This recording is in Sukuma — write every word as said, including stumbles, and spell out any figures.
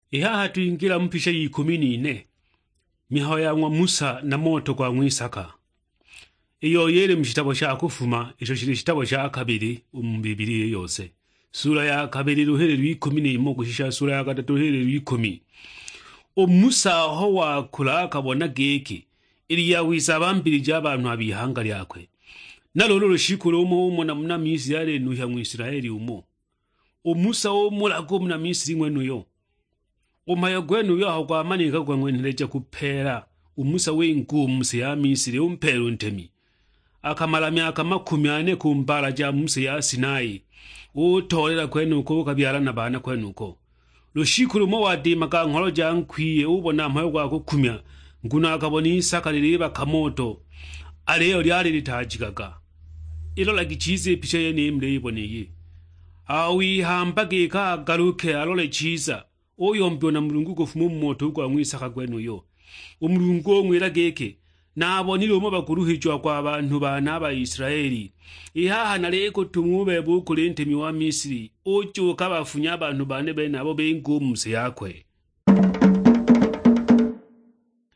Ihaha tuingira mpisha y'ikumi n'ine mihaho ya ngwa Musa na moto kwa Isaka. Iyo yere mshitabo sha kufuma ico shiri shitabo sha kabiri mu Bibiliya yose. Sura ya kabiri ruhere rw'ikumi n'imwe gushisha sura ya gatatu ruhere rw'ikumi. O Musa ho wakura akabona geke iri yawisa bambirije abantu abihanga lyakwe. Nalolo rushikuro umo umo na muna misi yale nuhya mu Israeli umo. O Musa o mulago muna misi ngwenu yo. Umaya gwenu yo aho kwa manika kwa ngweneleja kupera umusa wengu umuse ya Misiri umpero ntemi. Akamala myaka makumi ane ku mbara ja muse ya Sinai. Utolera kwenu ko kabyara na bana kwenu ko. Rushikuru mo wadima ka nkoro ja nkwiye ubona mpayo gwa kukumya nguna akaboni Isaka ririba kamoto. Aleyo lyari litajikaga. Ilo lagichize pisha ye nimle iboneye. Awi hambage ka garuke alole chiza. Oyo mbiona mulungu gofumu moto kwa Isaka gwenu yo. Umulungu mwira geke nabo nilo bakuruhijwa kwa abantu bana ba Israeli. Ihaha naleko tumube bukulente mi wa Misiri. Ocho kabafunya abantu bane bene abo bengu muse yakwe.